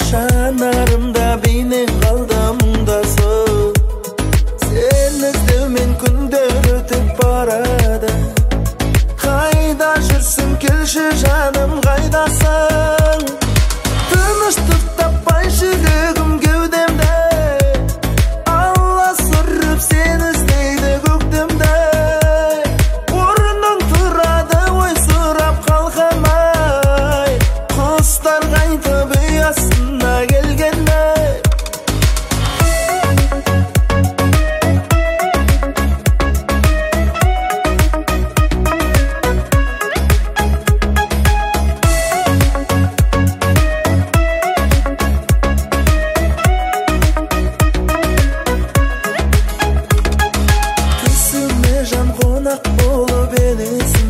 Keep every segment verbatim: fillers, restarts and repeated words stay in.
Жанарымда бейнең қалды мұңдасың. Сені іздеумен күндер өтіп барады. Қайда жүрсің, келші жаным, қайдасың? Тыныштық таппай жүрегім кеудемде, аласұрып сені іздейді көктемде. Орның тұрады ой сұрап қалқамай, құстар қайтып ұясына келгенде. Түсіме жан қонақ болып енесің,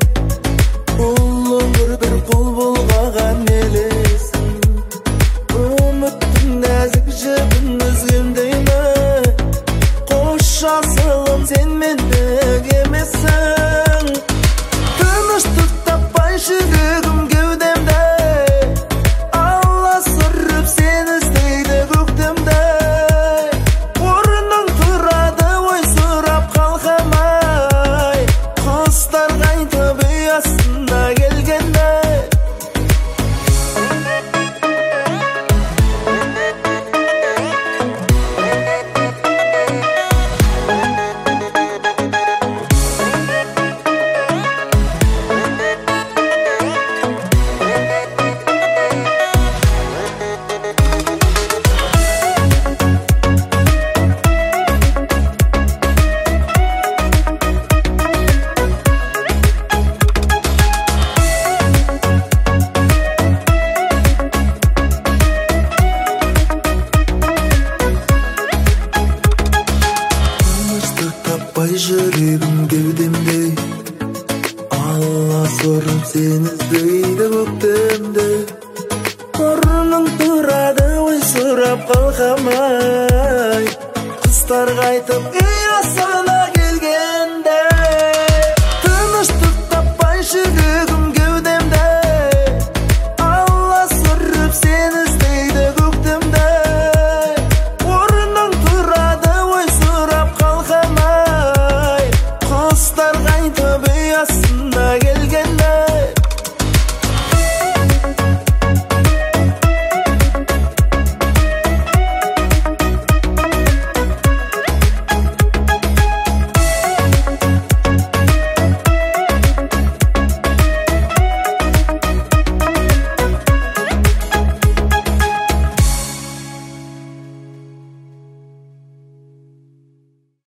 ұлы бір қол болғаған елесің. Үміттің нәзік жібін үзгендеймі, қош асылым сен мендік емессің. Тыныштық таппай жүрегім кеудемде, аласұрып сені іздейді көктемде. Орның тұрады ой сұрап қалқамай, құстар қайтып ұясына келгенде. Тыныштық таппай жүрегім кеудемде, аласұрып сені іздейді көктемде. Орның тұрады ой сұрап қалқамай, құстар қайтып ұясына